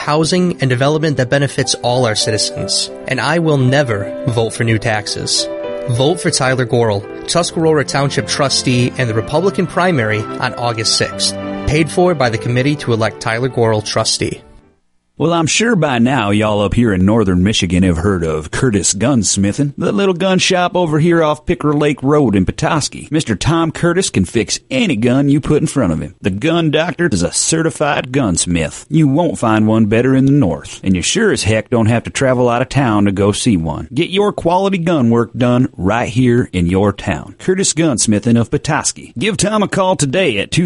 housing and development that benefits all our citizens. And I will never vote for new taxes. Vote for Tyler Gorel, Tuscarora Township trustee in the Republican primary on August 6th. Paid for by the committee to elect Tyler Gorel trustee. Well, I'm sure by now y'all up here in northern Michigan have heard of Curtis Gunsmithing, the little gun shop over here off Picker Lake Road in Petoskey. Mr. Tom Curtis can fix any gun you put in front of him. The Gun Doctor is a certified gunsmith. You won't find one better in the north, and you sure as heck don't have to travel out of town to go see one. Get your quality gun work done right here in your town. Curtis Gunsmithing of Petoskey. Give Tom a call today at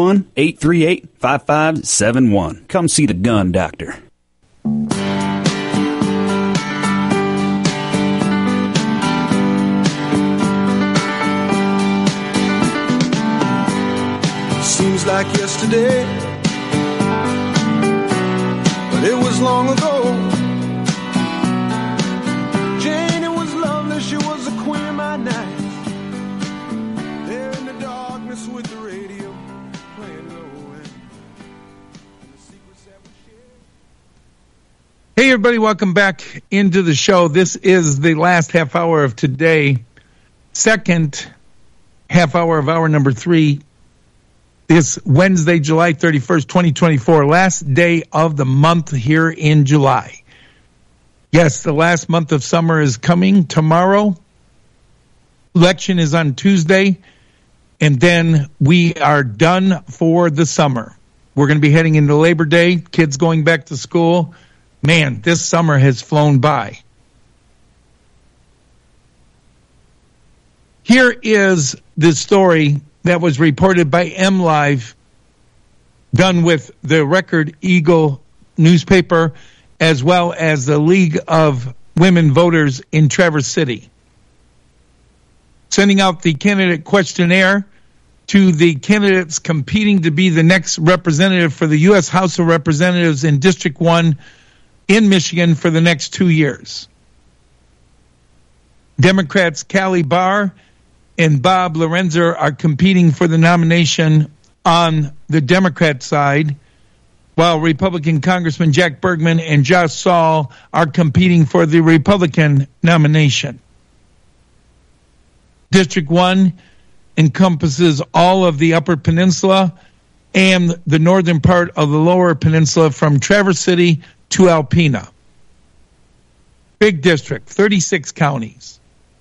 231-838-5571. Come see the Gun Doctor. Seems like yesterday, but it was long ago. Jane, it was lovely, she was the queen of my night. There in the darkness with the radio playing low and the secrets that we shared. Hey everybody, welcome back into the show. This is the last half hour of today. Second half hour of hour number 3. This Wednesday, July 31st, 2024, last day of the month here in July. Yes, the last month of summer is coming tomorrow. Election is on Tuesday, and then we are done for the summer. We're going to be heading into Labor Day, kids going back to school. Man, this summer has flown by. Here is the story that was reported by MLive, done with the Record Eagle newspaper, as well as the League of Women Voters in Traverse City. Sending out the candidate questionnaire to the candidates competing to be the next representative for the U.S. House of Representatives in District 1 in Michigan for the next 2 years. Democrats Callie Barr and Bob Lorenzer are competing for the nomination on the Democrat side, while Republican Congressman Jack Bergman and Josh Saul are competing for the Republican nomination. District 1 encompasses all of the Upper Peninsula and the northern part of the Lower Peninsula from Traverse City to Alpena. Big district, 36 counties.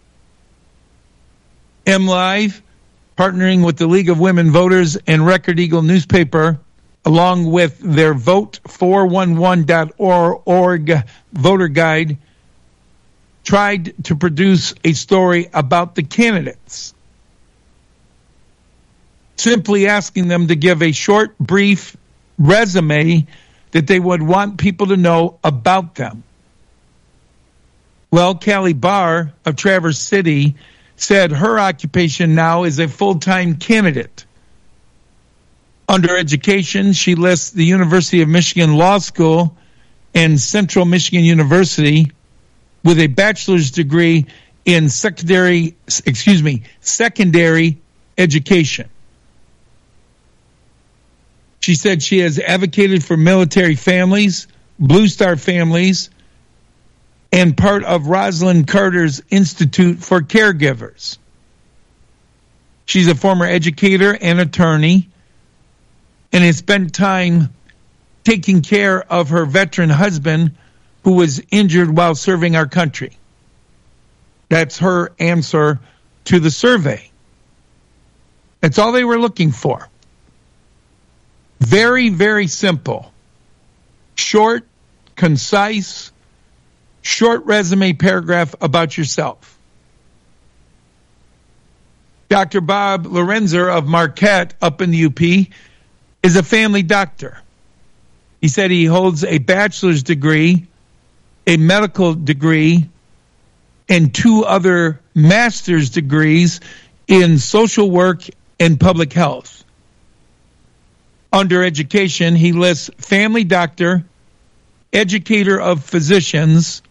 MLive, partnering with the League of Women Voters and Record Eagle newspaper, along with their Vote411.org voter guide, tried to produce a story about the candidates, simply asking them to give a short, brief resume that they would want people to know about them. Well, Callie Barr of Traverse City said her occupation now is a full-time candidate. Under education, she lists the University of Michigan Law School and Central Michigan University with a bachelor's degree in secondary education. She said she has advocated for military families, Blue Star families, and part of Rosalind Carter's Institute for Caregivers. She's a former educator and attorney and has spent time taking care of her veteran husband who was injured while serving our country. That's her answer to the survey. That's all they were looking for. Very, very simple. Short, concise, short resume paragraph about yourself. Dr. Bob Lorenzer of Marquette up in the UP is a family doctor. He said he holds a bachelor's degree, a medical degree, and 2 other master's degrees in social work and public health. Under education, he lists family doctor, educator of physicians,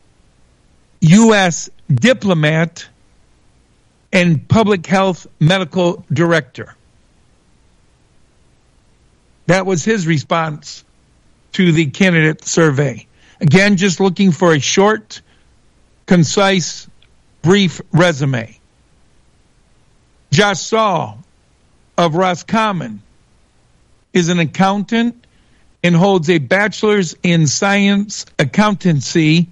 U.S. diplomat, and public health medical director. That was his response to the candidate survey. Again, just looking for a short, concise, brief resume. Josh Saul of Roscommon is an accountant and holds a bachelor's in science accountancy.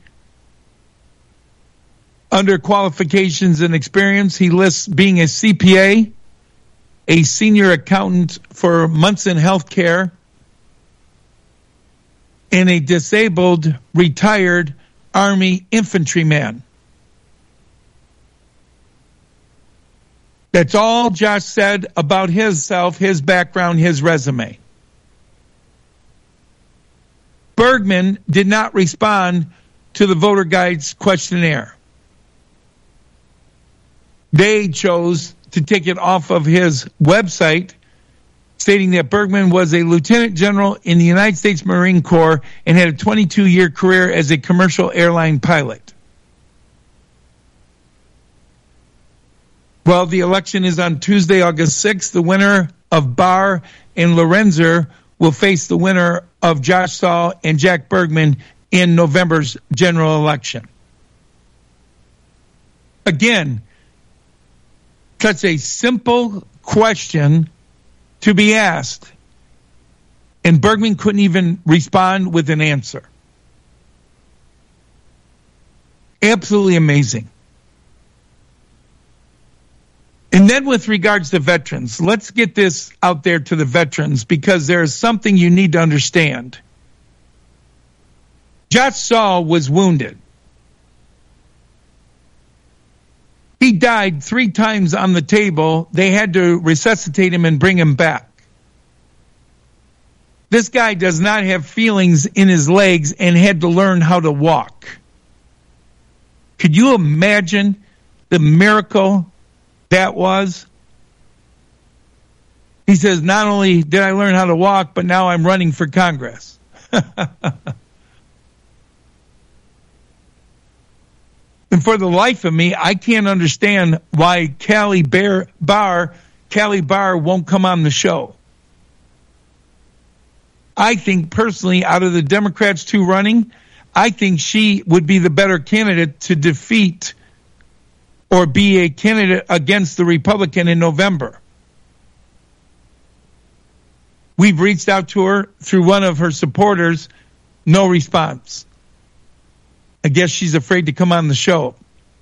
Under qualifications and experience, he lists being a CPA, a senior accountant for Munson Healthcare, and a disabled retired Army infantryman. That's all Josh said about himself, his background, his resume. Bergman did not respond to the voter guide's questionnaire. They chose to take it off of his website, stating that Bergman was a lieutenant general in the United States Marine Corps and had a 22-year career as a commercial airline pilot. Well, the election is on Tuesday, August 6th. The winner of Barr and Lorenzer will face the winner of Josh Saul and Jack Bergman in November's general election. Again, such a simple question to be asked, and Bergman couldn't even respond with an answer. Absolutely amazing. And then with regards to veterans, let's get this out there to the veterans because there's something you need to understand. Josh Saul was wounded. He died 3 times on the table. They had to resuscitate him and bring him back. This guy does not have feelings in his legs and had to learn how to walk. Could you imagine the miracle that was? He says, not only did I learn how to walk, but now I'm running for Congress. And for the life of me, I can't understand why Callie Barr won't come on the show. I think personally, out of the Democrats 2 running, I think she would be the better candidate to defeat or be a candidate against the Republican in November. We've reached out to her through one of her supporters, no response. I guess she's afraid to come on the show.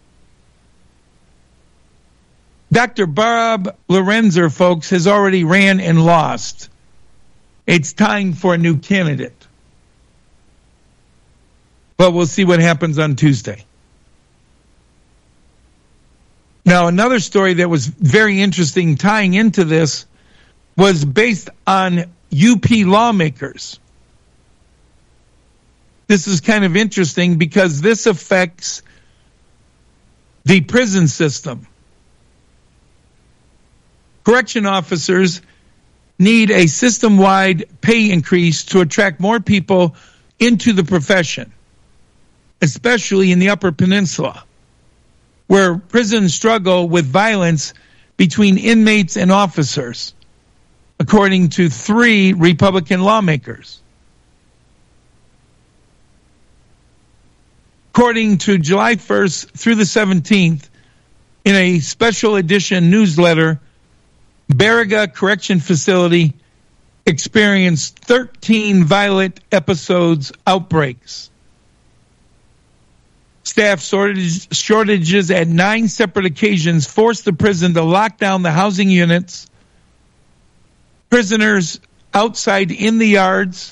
Dr. Bob Lorenzer, folks, has already ran and lost. It's time for a new candidate. But we'll see what happens on Tuesday. Now, another story that was very interesting tying into this was based on UP lawmakers. This is kind of interesting because this affects the prison system. Correction officers need a system-wide pay increase to attract more people into the profession, especially in the Upper Peninsula, where prisons struggle with violence between inmates and officers, according to 3 Republican lawmakers. According to July 1st through the 17th, in a special edition newsletter, Baraga Correction Facility experienced 13 violent outbreaks. Staff shortages at 9 separate occasions forced the prison to lock down the housing units, prisoners outside in the yards,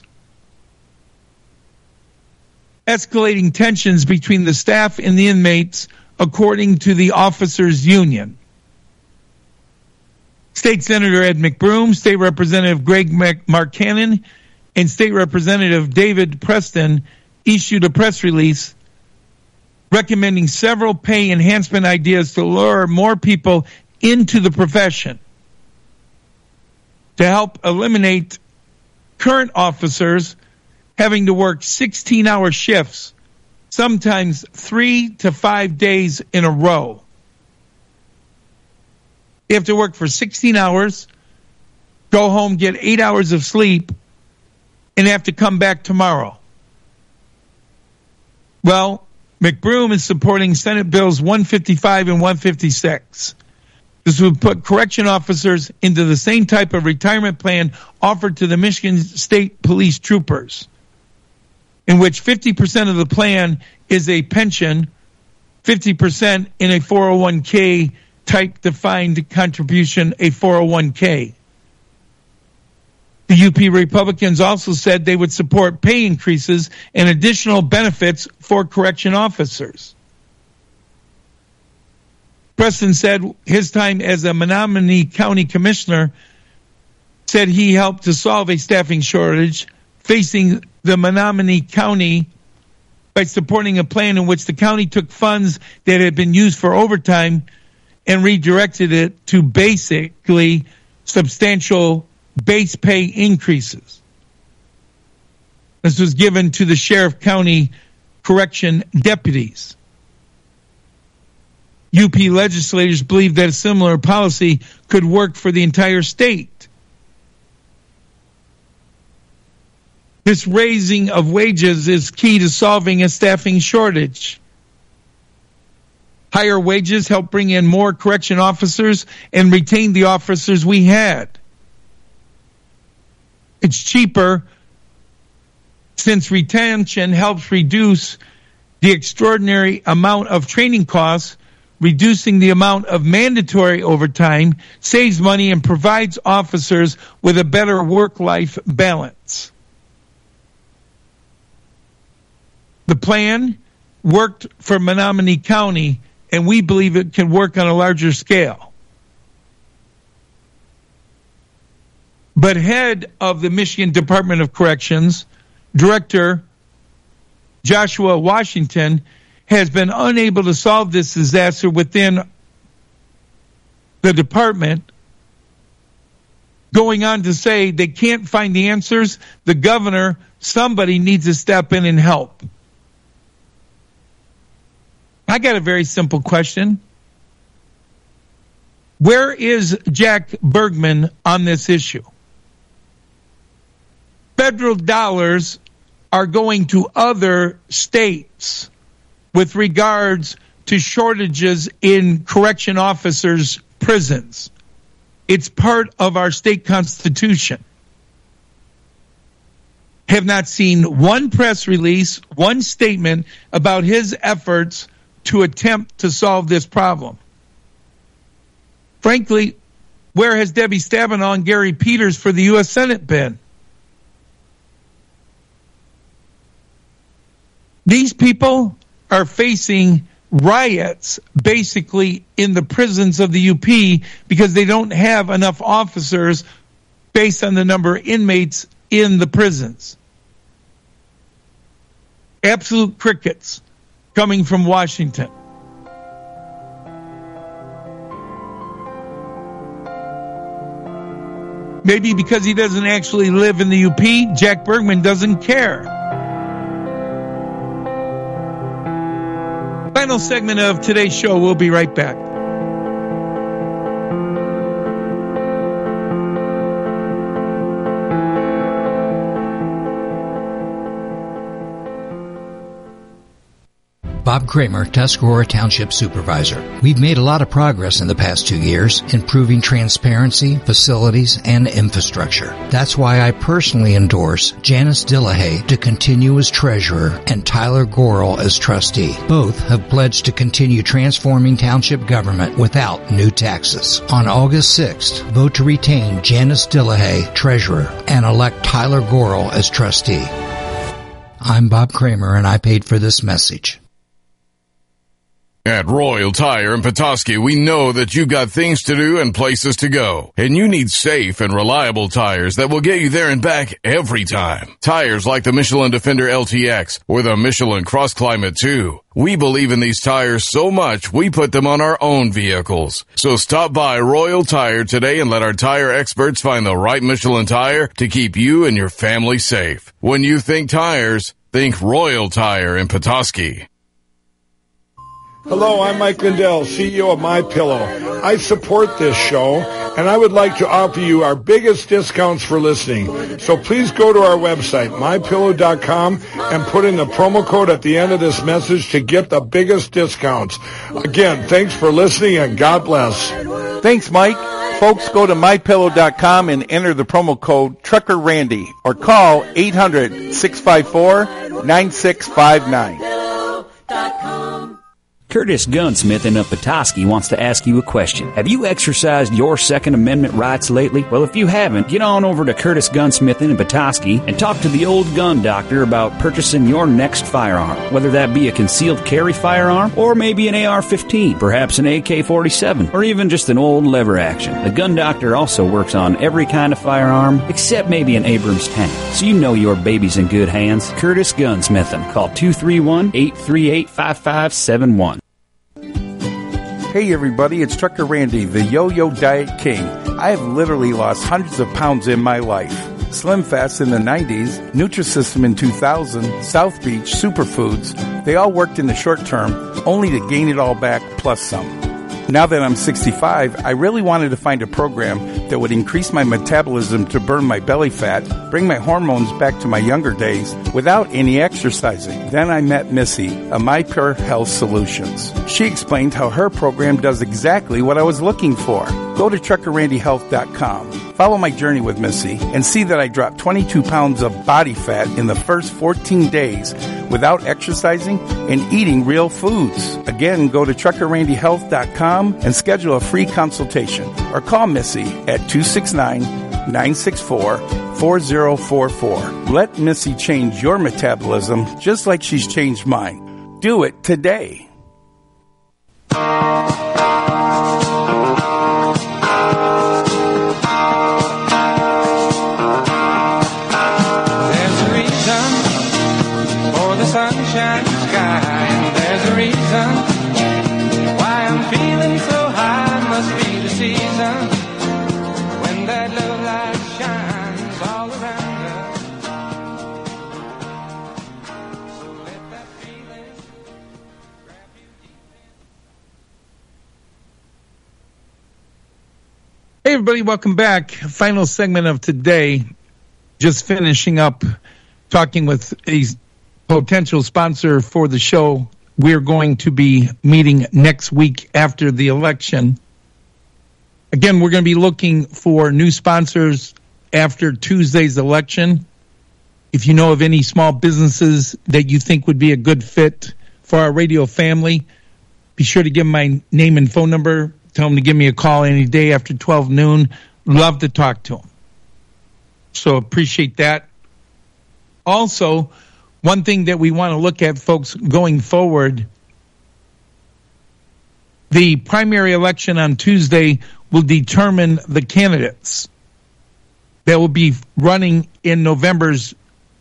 escalating tensions between the staff and the inmates, according to the officers' union. State Senator Ed McBroom, State Representative Greg Markkanen, and State Representative David Preston issued a press release recommending several pay enhancement ideas to lure more people into the profession to help eliminate current officers having to work 16-hour shifts, sometimes 3 to 5 days in a row. You have to work for 16 hours, go home, get 8 hours of sleep, and have to come back tomorrow. Well, McBroom is supporting Senate Bills 155 and 156. This would put correction officers into the same type of retirement plan offered to the Michigan State Police troopers, in which 50% of the plan is a pension, 50% in a 401k type defined contribution, a 401k. The UP Republicans also said they would support pay increases and additional benefits for correction officers. Preston said his time as a Menominee County Commissioner said he helped to solve a staffing shortage facing the Menominee County by supporting a plan in which the county took funds that had been used for overtime and redirected it to basically substantial base pay increases. This was given to the Sheriff County correction deputies. UP legislators believe that a similar policy could work for the entire state. This raising of wages is key to solving a staffing shortage. Higher wages help bring in more correction officers and retain the officers we had. It's cheaper since retention helps reduce the extraordinary amount of training costs. Reducing the amount of mandatory overtime saves money and provides officers with a better work-life balance. The plan worked for Menominee County, and we believe it can work on a larger scale. But head of the Michigan Department of Corrections, Director Joshua Washington, has been unable to solve this disaster within the department, going on to say they can't find the answers. The governor, somebody needs to step in and help. I got a very simple question. Where is Jack Bergman on this issue? Federal dollars are going to other states with regards to shortages in correction officers' prisons. It's part of our state constitution. Have not seen one press release, one statement about his efforts to attempt to solve this problem. Frankly, where has Debbie Stabenow and Gary Peters for the U.S. Senate been? These people are facing riots basically in the prisons of the UP because they don't have enough officers based on the number of inmates in the prisons. Absolute crickets coming from Washington. Maybe because he doesn't actually live in the UP, Jack Bergman doesn't care. Final segment of today's show. We'll be right back. Bob Kramer, Tuscarora Township Supervisor. We've made a lot of progress in the past 2 years, improving transparency, facilities, and infrastructure. That's why I personally endorse Janice Dillahay to continue as treasurer and Tyler Gorel as trustee. Both have pledged to continue transforming township government without new taxes. On August 6th, vote to retain Janice Dillahay, treasurer, and elect Tyler Gorel as trustee. I'm Bob Kramer, and I paid for this message. At Royal Tire in Petoskey, we know that you've got things to do and places to go, and you need safe and reliable tires that will get you there and back every time. Tires like the Michelin Defender LTX or the Michelin Cross Climate 2. We believe in these tires so much, we put them on our own vehicles. So stop by Royal Tire today and let our tire experts find the right Michelin tire to keep you and your family safe. When you think tires, think Royal Tire in Petoskey. Hello, I'm Mike Lindell, CEO of MyPillow. I support this show, and I would like to offer you our biggest discounts for listening. So please go to our website, MyPillow.com, and put in the promo code at the end of this message to get the biggest discounts. Again, thanks for listening, and God bless. Thanks, Mike. Folks, go to MyPillow.com and enter the promo code Trucker Randy or call 800-654-9659. Curtis Gunsmith of Petoskey wants to ask you a question. Have you exercised your Second Amendment rights lately? Well, if you haven't, get on over to Curtis Gunsmith in Petoskey and talk to the old gun doctor about purchasing your next firearm. Whether that be a concealed carry firearm or maybe an AR-15, perhaps an AK-47, or even just an old lever action. The gun doctor also works on every kind of firearm except maybe an Abrams tank. So you know your baby's in good hands. Curtis Gunsmith. Call 231-838-5571. Hey everybody, it's Trucker Randy, the Yo-Yo Diet King. I have literally lost hundreds of pounds in my life. Slim Fast in the 90s, Nutrisystem in 2000, South Beach, Superfoods, they all worked in the short term, only to gain it all back plus some. Now that I'm 65, I really wanted to find a program that would increase my metabolism to burn my belly fat, bring my hormones back to my younger days without any exercising. Then I met Missy, of My Pure Health Solutions. She explained how her program does exactly what I was looking for. Go to TruckerRandyHealth.com. Follow my journey with Missy and see that I dropped 22 pounds of body fat in the first 14 days without exercising and eating real foods. Again, go to TruckerRandyHealth.com and schedule a free consultation or call Missy at 269-964-4044. Let Missy change your metabolism just like she's changed mine. Do it today. Sunshine sky, and there's a reason why I'm feeling so high. Must be the season when that love light shines all around us. So let that feeling grab you deep in. Hey everybody, welcome back. Final segment of today. Just finishing up talking with a potential sponsor for the show. We're going to be meeting next week after the election. Again, we're going to be looking for new sponsors after Tuesday's election. If you know of any small businesses that you think would be a good fit for our radio family, be sure to give them my name and phone number. Tell them to give me a call any day after 12 noon. Love to talk to them. So appreciate that. Also, one thing that we want to look at, folks, going forward, the primary election on Tuesday will determine the candidates that will be running in November's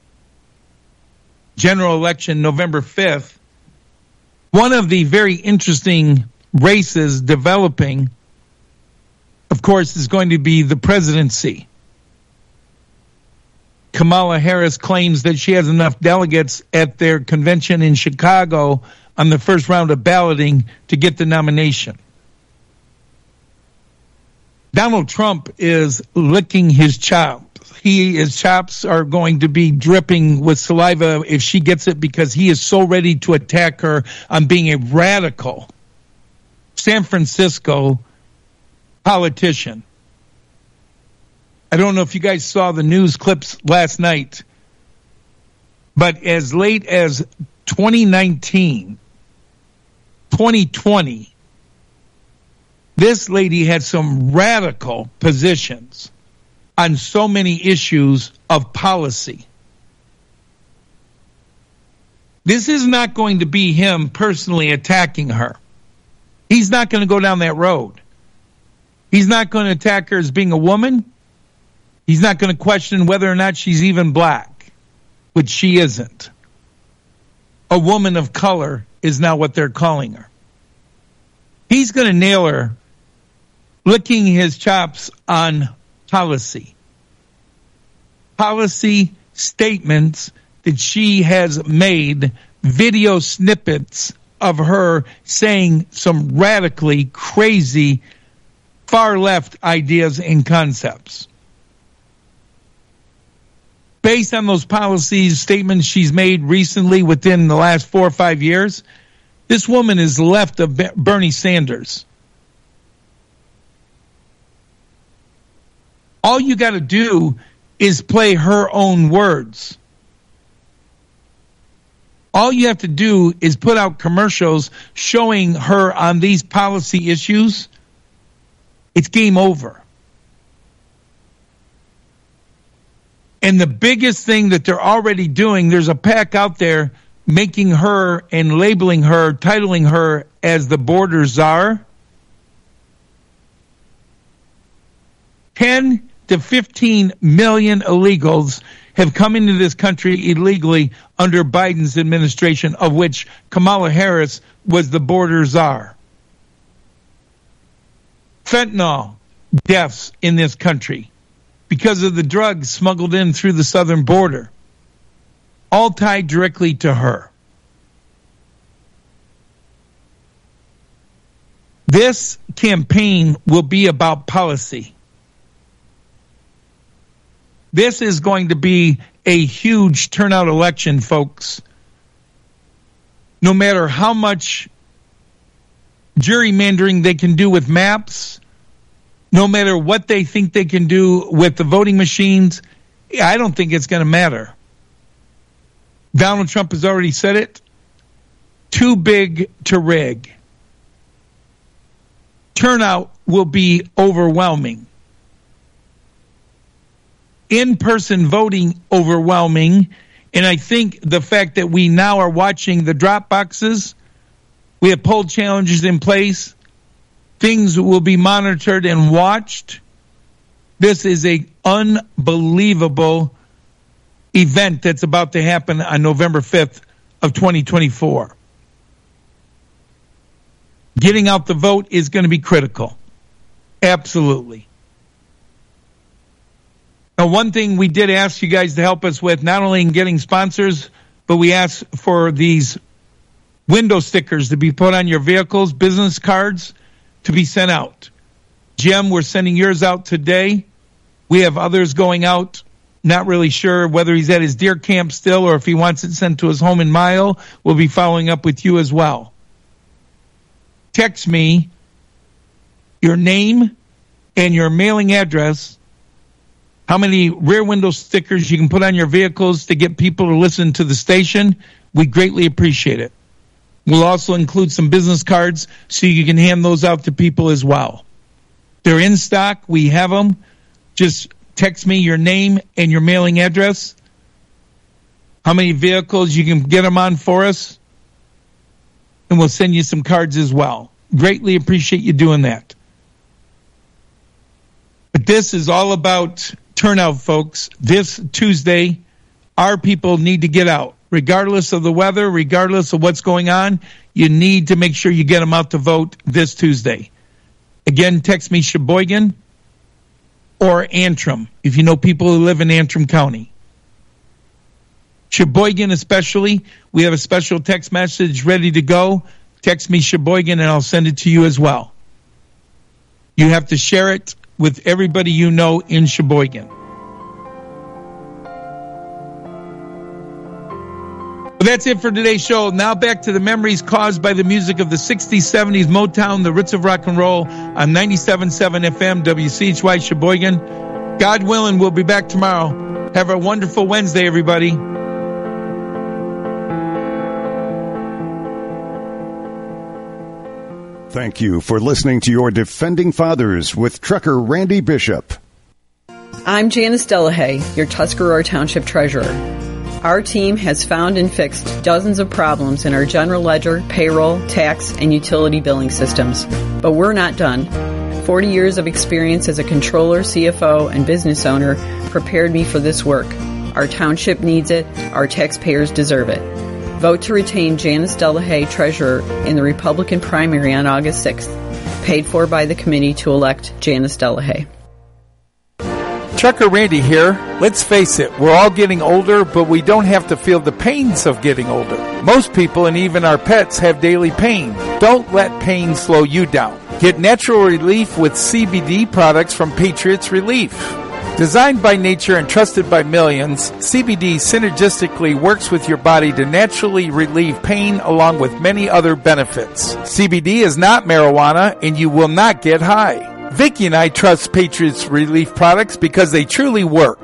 general election, November 5th. One of the very interesting races developing, of course, is going to be the presidency. Kamala Harris claims that she has enough delegates at their convention in Chicago on the first round of balloting to get the nomination. Donald Trump is licking his chops. His chops are going to be dripping with saliva if she gets it, because he is so ready to attack her on being a radical San Francisco politician. I don't know if you guys saw the news clips last night, but as late as 2019, 2020, this lady had some radical positions on so many issues of policy. This is not going to be him personally attacking her. He's not going to go down that road. He's not going to attack her as being a woman. He's not going to question whether or not she's even black, which she isn't. A woman of color is now what they're calling her. He's going to nail her, licking his chops on policy. Policy statements that she has made, video snippets of her saying some radically crazy far-left ideas and concepts. Based on those policies, statements she's made recently within the last 4 or 5 years, this woman is left of Bernie Sanders. All you got to do is play her own words. All you have to do is put out commercials showing her on these policy issues. It's game over. And the biggest thing that they're already doing, there's a PAC out there making her and labeling her, titling her as the border czar. 10 to 15 million illegals have come into this country illegally under Biden's administration, of which Kamala Harris was the border czar. Fentanyl deaths in this country because of the drugs smuggled in through the southern border, all tied directly to her. This campaign will be about policy. This is going to be a huge turnout election, folks. No matter how much gerrymandering they can do with maps, no matter what they think they can do with the voting machines, I don't think it's going to matter. Donald Trump has already said it. Too big to rig. Turnout will be overwhelming. In-person voting overwhelming. And I think the fact that we now are watching the drop boxes, we have poll challenges in place, things will be monitored and watched. This is an unbelievable event that's about to happen on November 5th of 2024. Getting out the vote is going to be critical. Absolutely. Now, one thing we did ask you guys to help us with, not only in getting sponsors, but we asked for these window stickers to be put on your vehicles, business cards to be sent out. Jim, we're sending yours out today. We have others going out. Not really sure whether he's at his deer camp still or if he wants it sent to his home in Mile. We'll be following up with you as well. Text me your name and your mailing address, how many rear window stickers you can put on your vehicles to get people to listen to the station. We greatly appreciate it. We'll also include some business cards so you can hand those out to people as well. They're in stock. We have them. Just text me your name and your mailing address, how many vehicles you can get them on for us, and we'll send you some cards as well. Greatly appreciate you doing that. But this is all about turnout, folks. This Tuesday, our people need to get out. Regardless of the weather, regardless of what's going on, you need to make sure you get them out to vote this Tuesday. Again, text me Sheboygan or Antrim, if you know people who live in Antrim County. Sheboygan especially, we have a special text message ready to go. Text me Sheboygan and I'll send it to you as well. You have to share it with everybody you know in Sheboygan. Well, that's it for today's show. Now back to the memories caused by the music of the 60s, 70s, Motown, the roots of rock and roll on 97.7 FM, WCHY Sheboygan. God willing, we'll be back tomorrow. Have a wonderful Wednesday, everybody. Thank you for listening to your Defending Fathers with Trucker Randy Bishop. I'm Janice Delahaye, your Tuscarora Township Treasurer. Our team has found and fixed dozens of problems in our general ledger, payroll, tax, and utility billing systems. But we're not done. 40 years of experience as a controller, CFO, and business owner prepared me for this work. Our township needs it. Our taxpayers deserve it. Vote to retain Janice Delahaye, Treasurer, in the Republican primary on August 6th. Paid for by the committee to elect Janice Delahaye. Trucker Randy here. Let's face it, we're all getting older, but we don't have to feel the pains of getting older. Most people and even our pets have daily pain. Don't let pain slow you down. Get natural relief with CBD products from Patriots Relief. Designed by nature and trusted by millions, CBD synergistically works with your body to naturally relieve pain along with many other benefits. CBD is not marijuana and you will not get high. Vicky and I trust Patriots Relief products because they truly work.